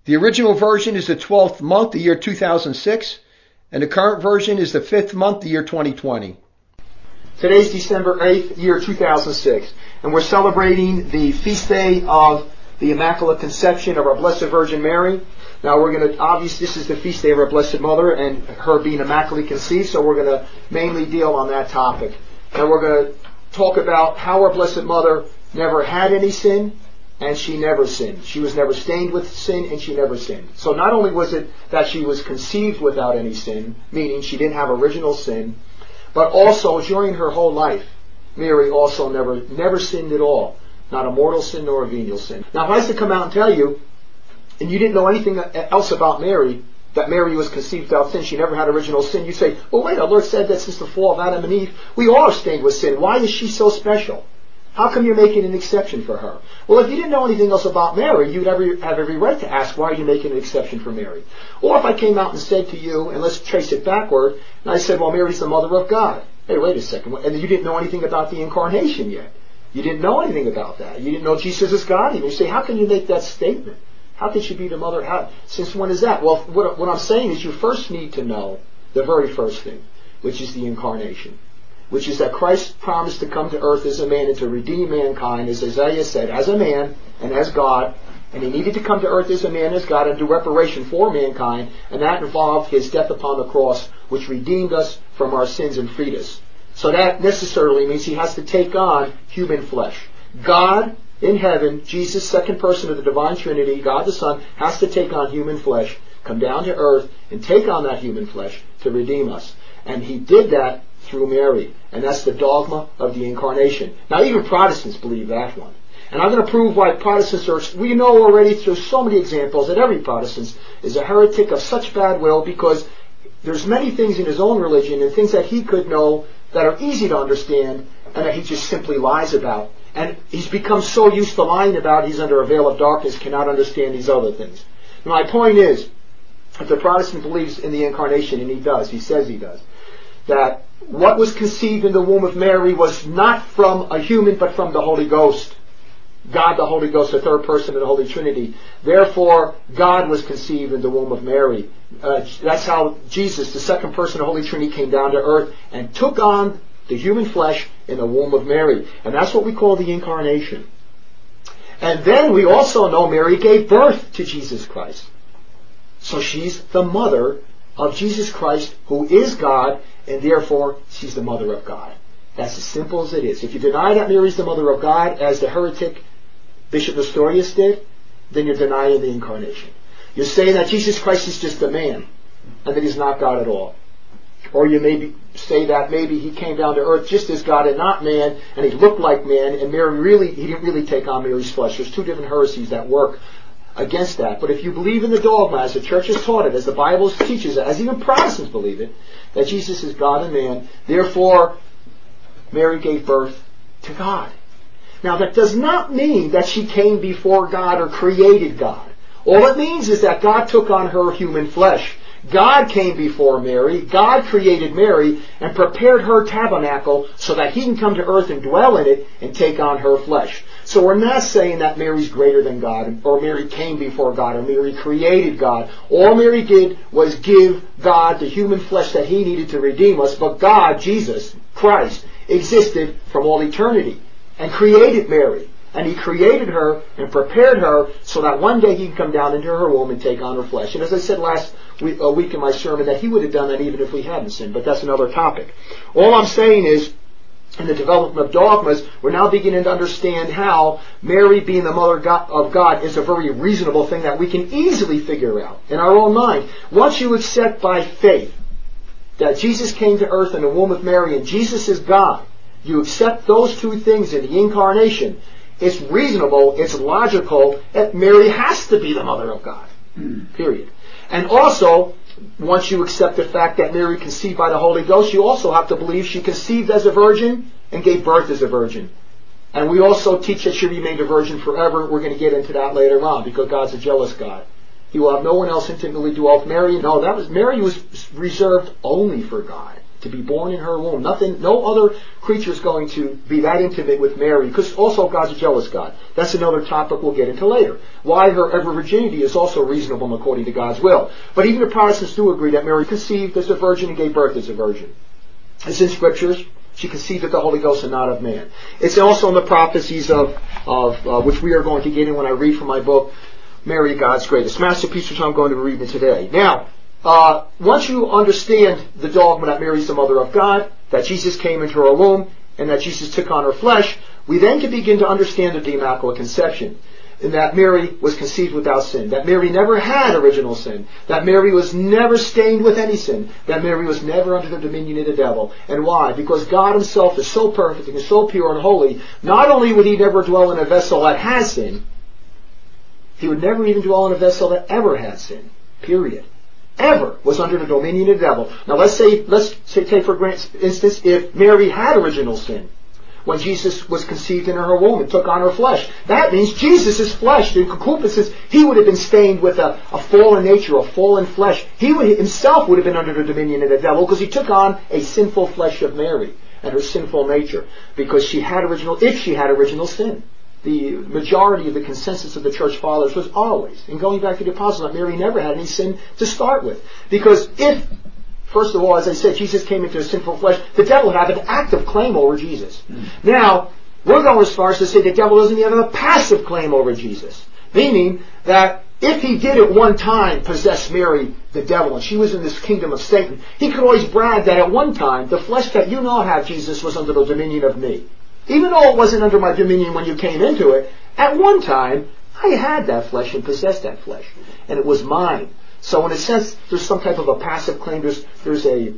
The original version is the 12th month, the year 2006, and the current version is the 5th month, the year 2020. Today's December 8th, year 2006, and we're celebrating the feast day of the Immaculate Conception of our Blessed Virgin Mary. Now obviously this is the feast day of our Blessed Mother and her being immaculately conceived, so we're going to mainly deal on that topic. And we're going to talk about how our Blessed Mother never had any sin, and she never sinned. She was never stained with sin, and she never sinned. So not only was it that she was conceived without any sin, meaning she didn't have original sin, but also during her whole life, Mary also never sinned at all. Not a mortal sin nor a venial sin. Now if I was to come out and tell you, and you didn't know anything else about Mary, that Mary was conceived without sin, she never had original sin, you say, well wait, our Lord said that since the fall of Adam and Eve, we all are stained with sin. Why is she so special? How come you're making an exception for her? Well, if you didn't know anything else about Mary, you'd have every right to ask, why are you making an exception for Mary? Or if I came out and said to you, and let's trace it backward, and I said, well, Mary's the mother of God. Hey, wait a second. And you didn't know anything about the Incarnation yet. You didn't know anything about that. You didn't know Jesus is God even. You say, how can you make that statement? How could she be the mother? Since when is that? Well, what I'm saying is you first need to know the very first thing, which is the Incarnation. Which is that Christ promised to come to earth as a man and to redeem mankind, as Isaiah said, as a man and as God. And he needed to come to earth as a man, as God, and do reparation for mankind. And that involved his death upon the cross, which redeemed us from our sins and freed us. So that necessarily means he has to take on human flesh. God in heaven, Jesus, second person of the divine Trinity, God the Son, has to take on human flesh, come down to earth, and take on that human flesh to redeem us. And he did that through Mary. And that's the dogma of the Incarnation. Now even Protestants believe that one. And I'm going to prove why Protestants are, we know already through so many examples that every Protestant is a heretic of such bad will, because there's many things in his own religion and things that he could know that are easy to understand and that he just simply lies about. And he's become so used to lying about, he's under a veil of darkness, cannot understand these other things. And my point is, if the Protestant believes in the Incarnation, and he does, he says he does, that what was conceived in the womb of Mary was not from a human, but from the Holy Ghost. God the Holy Ghost, the third person of the Holy Trinity. Therefore, God was conceived in the womb of Mary. That's how Jesus, the second person of the Holy Trinity, came down to earth and took on the human flesh in the womb of Mary. And that's what we call the Incarnation. And then we also know Mary gave birth to Jesus Christ. So she's the mother of Jesus Christ, who is God, and therefore she's the mother of God. That's as simple as it is. If you deny that Mary's the mother of God, as the heretic Bishop Nestorius did, then you're denying the Incarnation. You're saying that Jesus Christ is just a man, and that he's not God at all. Or you maybe say that maybe he came down to earth just as God and not man, and he looked like man, and he didn't really take on Mary's flesh. There's two different heresies that work against that. But if you believe in the dogma, as the Church has taught it, as the Bible teaches it, as even Protestants believe it, that Jesus is God and man, therefore Mary gave birth to God. Now that does not mean that she came before God or created God. All it means is that God took on her human flesh. God came before Mary, God created Mary, and prepared her tabernacle so that he can come to earth and dwell in it and take on her flesh. So we're not saying that Mary's greater than God, or Mary came before God, or Mary created God. All Mary did was give God the human flesh that he needed to redeem us, but God, Jesus, Christ, existed from all eternity and created Mary. And he created her and prepared her so that one day he'd come down into her womb and take on her flesh. And as I said last week in my sermon, that he would have done that even if we hadn't sinned, but that's another topic. All I'm saying is, in the development of dogmas, we're now beginning to understand how Mary being the mother of God is a very reasonable thing that we can easily figure out in our own mind. Once you accept by faith that Jesus came to earth in the womb of Mary and Jesus is God, you accept those two things in the Incarnation, it's reasonable, it's logical that Mary has to be the mother of God. Period. And also, once you accept the fact that Mary conceived by the Holy Ghost, you also have to believe she conceived as a virgin and gave birth as a virgin. And we also teach that she remained a virgin forever. We're going to get into that later on, because God's a jealous God. He will have no one else intimately dwell with Mary. No, Mary was reserved only for God. to be born in her womb. No other creature is going to be that intimate with Mary, because also God's a jealous God. That's another topic we'll get into later. Why her virginity is also reasonable and according to God's will. But even the Protestants do agree that Mary conceived as a virgin and gave birth as a virgin. It's in Scriptures. She conceived of the Holy Ghost and not of man. It's also in the prophecies of which we are going to get in when I read from my book, Mary, God's Greatest Masterpiece, which I'm going to be reading today. Now, once you understand the dogma that Mary is the mother of God, that Jesus came into her womb, and that Jesus took on her flesh, we then can begin to understand the Immaculate Conception, in that Mary was conceived without sin, that Mary never had original sin, that Mary was never stained with any sin, that Mary was never under the dominion of the devil. And why? Because God himself is so perfect and so pure and holy, not only would he never dwell in a vessel that has sin, he would never even dwell in a vessel that ever had sin. Period. Ever was under the dominion of the devil. Now let's say take for instance, if Mary had original sin, when Jesus was conceived in her womb and took on her flesh, that means Jesus' flesh, in concupiscence, he would have been stained with a fallen nature, a fallen flesh. He himself would have been under the dominion of the devil, because he took on a sinful flesh of Mary and her sinful nature, because if she had original sin. The majority of the consensus of the church fathers was always, and going back to the apostles, that Mary never had any sin to start with. Because if, first of all, as I said, Jesus came into a sinful flesh, the devil would have an active claim over Jesus. Now, we're going as far as to say the devil doesn't even have a passive claim over Jesus. Meaning that if he did at one time possess Mary, the devil, and she was in this kingdom of Satan, he could always brag that at one time, the flesh that you now have, Jesus, was under the dominion of me. Even though it wasn't under my dominion when you came into it, at one time, I had that flesh and possessed that flesh. And it was mine. So in a sense, there's some type of a passive claim. There's a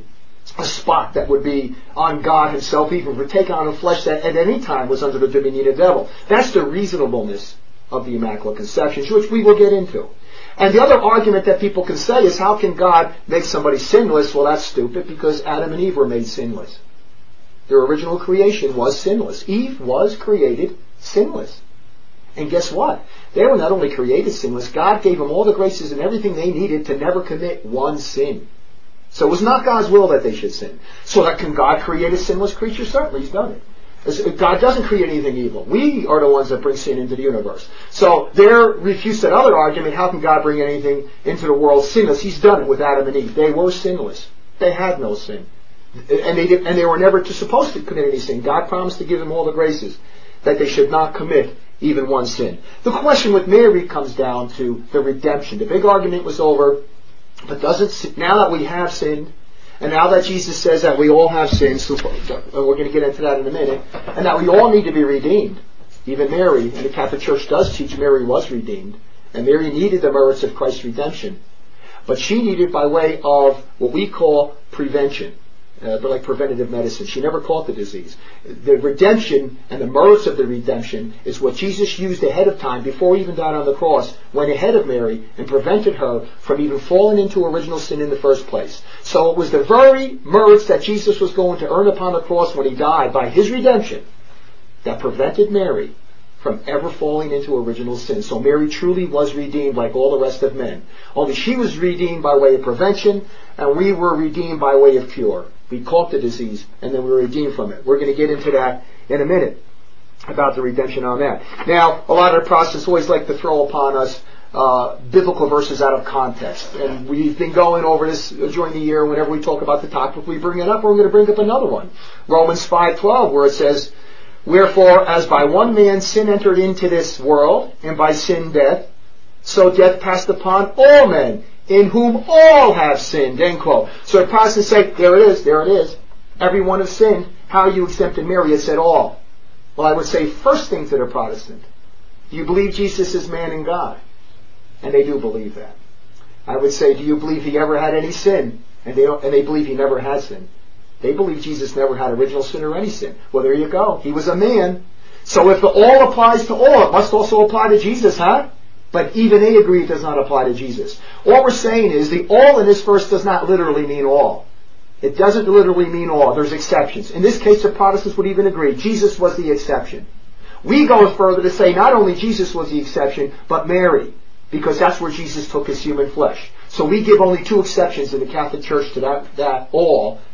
spot that would be on God himself, even for taking on a flesh that at any time was under the dominion of the devil. That's the reasonableness of the Immaculate Conception, which we will get into. And the other argument that people can say is, how can God make somebody sinless? Well, that's stupid, because Adam and Eve were made sinless. Their original creation was sinless. Eve was created sinless. And guess what? They were not only created sinless, God gave them all the graces and everything they needed to never commit one sin. So it was not God's will that they should sin. So that can God create a sinless creature? Certainly, he's done it. God doesn't create anything evil. We are the ones that bring sin into the universe. So there refutes that other argument, how can God bring anything into the world sinless? He's done it with Adam and Eve. They were sinless. They had no sin. And they were never supposed to commit any sin. God promised to give them all the graces, that they should not commit even one sin. The question with Mary comes down to the redemption. The big argument was over, but now that we have sinned, and now that Jesus says that we all have sinned, so we're going to get into that in a minute, and that we all need to be redeemed. Even Mary, and the Catholic Church does teach Mary was redeemed, and Mary needed the merits of Christ's redemption. But she needed by way of what we call prevention. But like preventative medicine. She never caught the disease. The redemption and the merits of the redemption is what Jesus used ahead of time, before he even died on the cross, went ahead of Mary and prevented her from even falling into original sin in the first place. So it was the very merits that Jesus was going to earn upon the cross when he died by his redemption that prevented Mary from ever falling into original sin. So Mary truly was redeemed like all the rest of men. Only she was redeemed by way of prevention, and we were redeemed by way of cure. We caught the disease, and then we were redeemed from it. We're going to get into that in a minute, about the redemption on that. Now, a lot of the Protestants always like to throw upon us biblical verses out of context. And we've been going over this during the year. Whenever we talk about the topic, we bring it up. We're going to bring up another one. Romans 5:12, where it says, "Wherefore, as by one man sin entered into this world, and by sin death, so death passed upon all men, in whom all have sinned," end quote. So the Protestants say, there it is. Everyone has sinned. How are you exempted, Mary? It said all. Well, I would say, first thing to the Protestant, do you believe Jesus is man and God? And they do believe that. I would say, do you believe he ever had any sin? And they believe he never had sin. They believe Jesus never had original sin or any sin. Well, there you go. He was a man. So if the all applies to all, it must also apply to Jesus, huh? But even they agree it does not apply to Jesus. All we're saying is the all in this verse does not literally mean all. It doesn't literally mean all. There's exceptions. In this case, the Protestants would even agree Jesus was the exception. We go further to say not only Jesus was the exception, but Mary, because that's where Jesus took his human flesh. So we give only two exceptions in the Catholic Church to that all,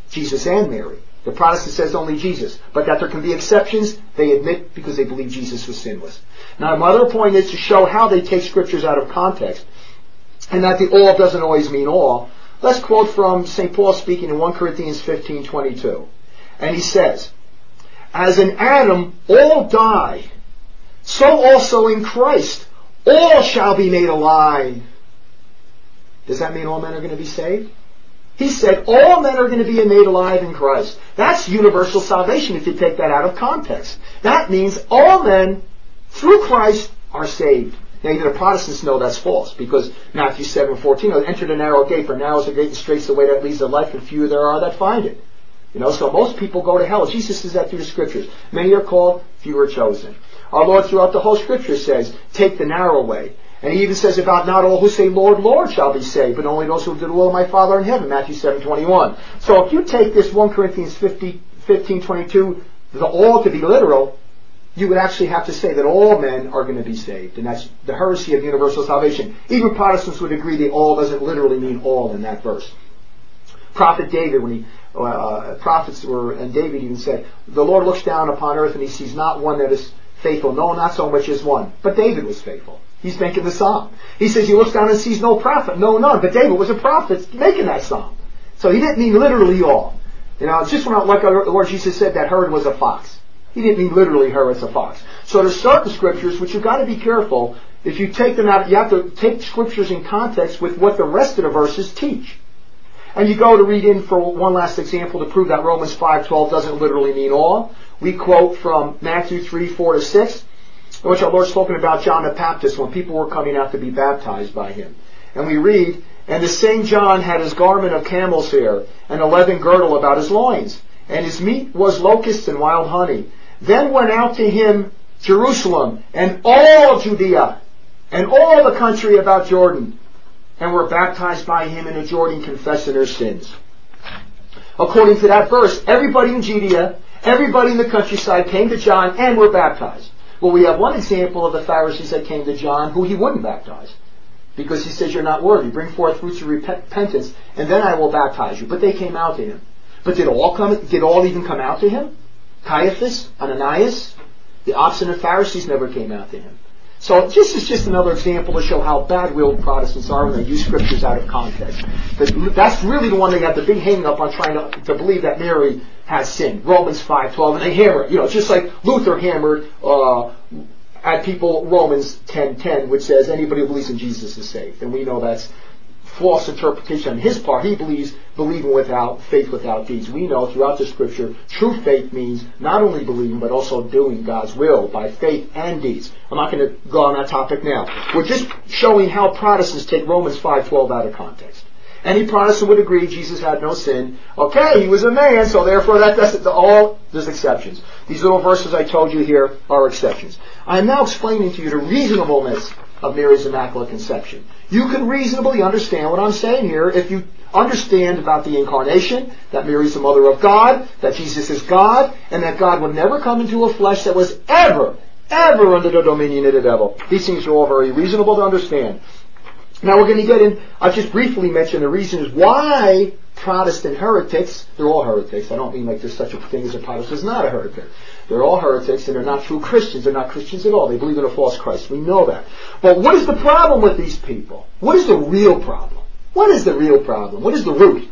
Jesus and Mary. The Protestant says only Jesus. But that there can be exceptions, they admit because they believe Jesus was sinless. Now, my other point is to show how they take scriptures out of context, and that the all doesn't always mean all. Let's quote from St. Paul speaking in 1 Corinthians 15:22. And he says, "As in Adam all die, so also in Christ all shall be made alive." Does that mean all men are going to be saved? He said all men are going to be made alive in Christ. That's universal salvation if you take that out of context. That means all men through Christ are saved. Now, even the Protestants know that's false, because Matthew 7:14, "Enter the narrow gate, for narrow is the gate and straight is the way that leads to life, and few there are that find it." So most people go to hell. Jesus says that through the Scriptures. Many are called, few are chosen. Our Lord throughout the whole Scripture says, take the narrow way. And he even says about not all who say, "Lord, Lord," shall be saved, but only those who do the will of my Father in heaven, Matthew 7:21. So if you take this 1 Corinthians 15:22, the all to be literal, you would actually have to say that all men are going to be saved. And that's the heresy of universal salvation. Even Protestants would agree that all doesn't literally mean all in that verse. Prophet David, and David even said, "The Lord looks down upon earth and he sees not one that is faithful, no, not so much as one." But David was faithful. He's making the psalm. He says he looks down and sees no prophet, no, none. But David was a prophet making that psalm. So he didn't mean literally all. It's just like the Lord Jesus said that Herod was a fox. He didn't mean literally Herod's a fox. So there's certain scriptures which you've got to be careful. If you take them out, you have to take scriptures in context with what the rest of the verses teach. And you go to read in for one last example to prove that Romans 5:12 doesn't literally mean all. We quote from Matthew 3:4-6, in which our Lord's spoken about John the Baptist when people were coming out to be baptized by him. And we read, "And the same John had his garment of camel's hair, and a leathern girdle about his loins, and his meat was locusts and wild honey. Then went out to him Jerusalem, and all Judea, and all the country about Jordan, and were baptized by him in the Jordan, confessing their sins." According to that verse, everybody in Judea, everybody in the countryside came to John and were baptized. Well, we have one example of the Pharisees that came to John who he wouldn't baptize, because he says, "You're not worthy. Bring forth fruits of repentance, and then I will baptize you." But they came out to him. But did all even come out to him? Caiaphas, Ananias, the obstinate Pharisees never came out to him. So this is just another example to show how bad-willed Protestants are when they use scriptures out of context. That's really the one they have the big hang-up on, trying to believe that Mary has sinned. Romans 5:12, and they hammer it. Just like Luther hammered at people Romans 10:10, which says anybody who believes in Jesus is saved. And we know that's false interpretation on his part. He believes believing without faith without deeds. We know throughout the Scripture, true faith means not only believing but also doing God's will by faith and deeds. I'm not going to go on that topic now. We're just showing how Protestants take Romans 5:12 out of context. Any Protestant would agree Jesus had no sin. Okay, he was a man, so therefore there's exceptions. These little verses I told you here are exceptions. I am now explaining to you the reasonableness of Mary's Immaculate Conception. You can reasonably understand what I'm saying here if you understand about the Incarnation, that Mary's the Mother of God, that Jesus is God, and that God would never come into a flesh that was ever under the dominion of the devil. These things are all very reasonable to understand. Now we're going to get in, I've just briefly mentioned the reasons why Protestant heretics, they're all heretics. I don't mean like there's such a thing as a Protestant is not a heretic. They're all heretics, and they're not true Christians. They're not Christians at all. They believe in a false Christ. We know that. But what is the problem with these people? What is the real problem? What is the real problem? What is the root?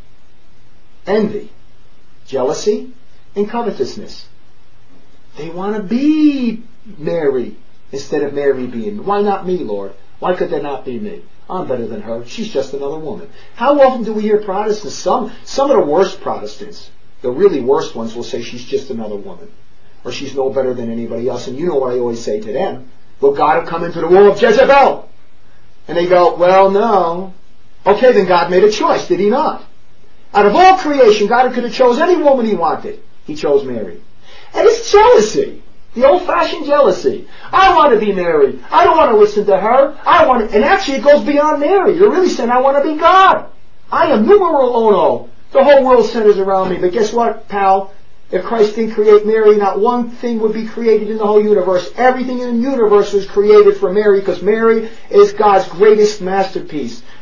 Envy, jealousy, and covetousness. They want to be Mary instead of Mary being. Why not me, Lord? Why could there not be me? I'm better than her. She's just another woman. How often do we hear Protestants, some of the worst Protestants, the really worst ones, will say she's just another woman, or she's no better than anybody else. And you know what I always say to them? Will God have come into the womb of Jezebel? And they go, well, no. Okay, then God made a choice, did he not? Out of all creation, God could have chose any woman he wanted. He chose Mary. And it's jealousy. The old-fashioned jealousy. I want to be Mary. I don't want to listen to her. And actually it goes beyond Mary. You're really saying, I want to be God. I am numero uno. The whole world centers around me. But guess what, pal? If Christ didn't create Mary, not one thing would be created in the whole universe. Everything in the universe was created for Mary, because Mary is God's greatest masterpiece.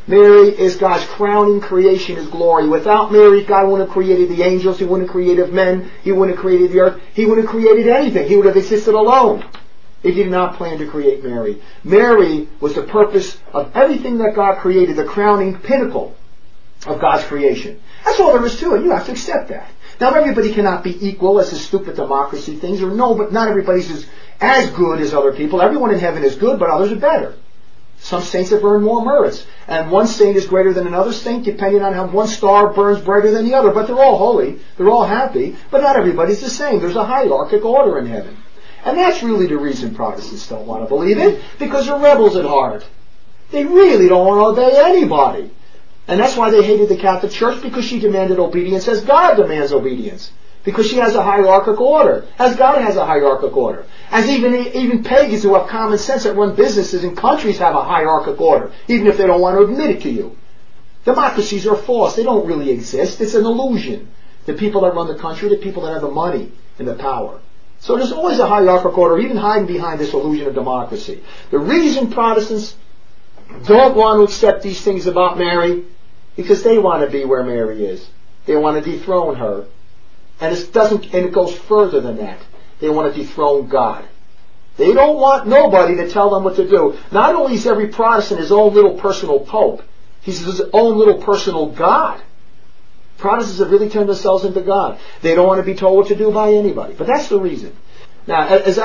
Mary is God's crowning creation, His glory. Without Mary, God wouldn't have created the angels, He wouldn't have created men, He wouldn't have created the earth, He wouldn't have created anything. He would have existed alone. He did not plan to create Mary. Mary was the purpose of everything that God created, the crowning pinnacle of God's creation. That's all there is to it. You have to accept that. Now, everybody cannot be equal as the stupid democracy things, or no, but not everybody's as good as other people. Everyone in heaven is good, but others are better. Some saints have earned more merits. And one saint is greater than another saint, depending on how one star burns brighter than the other. But they're all holy. They're all happy. But not everybody's the same. There's a hierarchical order in heaven. And that's really the reason Protestants don't want to believe it, because they're rebels at heart. They really don't want to obey anybody. And that's why they hated the Catholic Church, because she demanded obedience as God demands obedience. Because she has a hierarchical order, as God has a hierarchical order. As even pagans who have common sense that run businesses in countries have a hierarchical order, even if they don't want to admit it to you. Democracies are false. They don't really exist. It's an illusion. The people that run the country, the people that have the money and the power. So there's always a hierarchical order, even hiding behind this illusion of democracy. The reason Protestants don't want to accept these things about Mary, because they want to be where Mary is. They want to dethrone her. And it goes further than that. They want to dethrone God. They don't want nobody to tell them what to do. Not only is every Protestant his own little personal pope, he's his own little personal God. Protestants have really turned themselves into God. They don't want to be told what to do by anybody. But that's the reason. Now,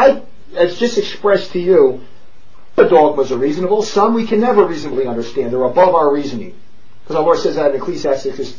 as just expressed to you, the dogmas are reasonable. Some we can never reasonably understand. They're above our reasoning. Because our Lord says that in Ecclesiastes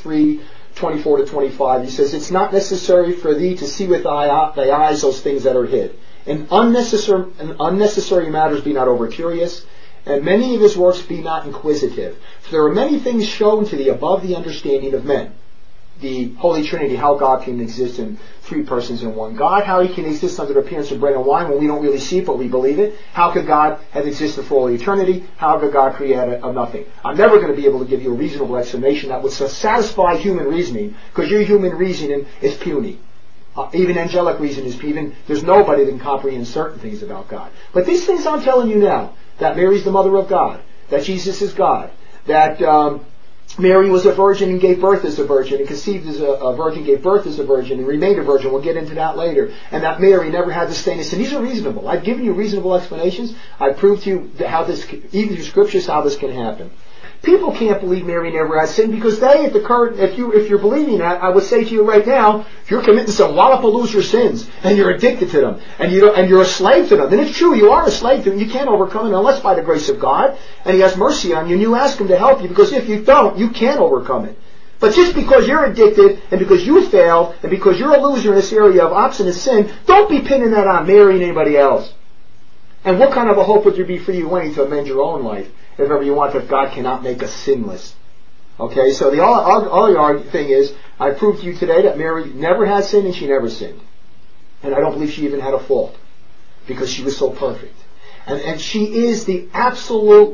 3:24-25. He says, "It's not necessary for thee to see with thy eyes those things that are hid. And unnecessary matters be not over curious, and many of his works be not inquisitive. For there are many things shown to thee above the understanding of men." The Holy Trinity, how God can exist in three persons in one God, how He can exist under the appearance of bread and wine when we don't really see it but we believe it. How could God have existed for all eternity? How could God create out of nothing? I'm never going to be able to give you a reasonable explanation that would satisfy human reasoning, because your human reasoning is puny. Even angelic reason is puny. There's nobody that can comprehend certain things about God. But these things I'm telling you now, that Mary's the mother of God, that Jesus is God, that Mary was a virgin and gave birth as a virgin, and conceived as a virgin, gave birth as a virgin, and remained a virgin. We'll get into that later. And that Mary never had the stain of sin. These are reasonable. I've given you reasonable explanations. I've proved to you how this, even through scriptures, how this can happen. People can't believe Mary never had sin, because they, at the current, if you're believing that, I would say to you right now, if you're committing some Wallapalooza sins, and you're addicted to them, and you're a slave to them, and it's true, you are a slave to them, you can't overcome it unless by the grace of God, and He has mercy on you, and you ask Him to help you, because if you don't, you can't overcome it. But just because you're addicted, and because you failed, and because you're a loser in this area of obstinate sin, don't be pinning that on Mary and anybody else. And what kind of a hope would there be for you wanting to amend your own life, if ever you want, if God cannot make us sinless? Okay, so the only thing is, I proved to you today that Mary never had sin and she never sinned. And I don't believe she even had a fault, because she was so perfect. And she is the absolute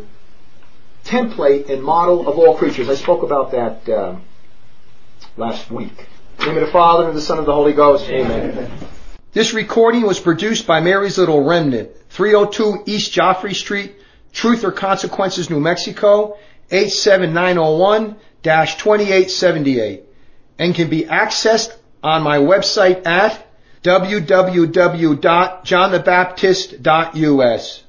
template and model of all creatures. I spoke about that last week. In the name of the Father, and of the Son, and of the Holy Ghost. Amen. This recording was produced by Mary's Little Remnant, 302 East Joffrey Street, Truth or Consequences, New Mexico, 87901-2878, and can be accessed on my website at www.johnthebaptist.us.